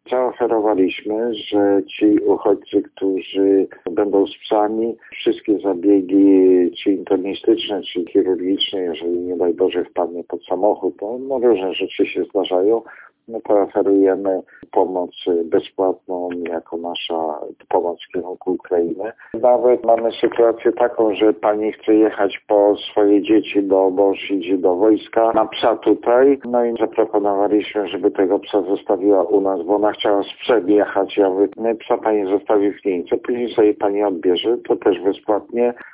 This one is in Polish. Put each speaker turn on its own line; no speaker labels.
Zaoferowaliśmy, że ci uchodźcy, którzy będą z psami, wszystkie zabiegi, czy internistyczne, czy chirurgiczne, jeżeli nie daj Boże wpadnie pod samochód, no różne rzeczy się zdarzają, no to oferujemy pomoc bezpłatną jako nasza pomoc w kierunku Ukrainy. Nawet mamy sytuację taką, że pani chce jechać po swoje dzieci, bo mąż idzie do wojska, ma psa tutaj, no i zaproponowaliśmy, żeby tego psa zostawiła u nas, bo ona chciała z psem jechać. Ja mówię, psa pani zostawi w klinice, później sobie pani odbierze, to też bezpłatnie.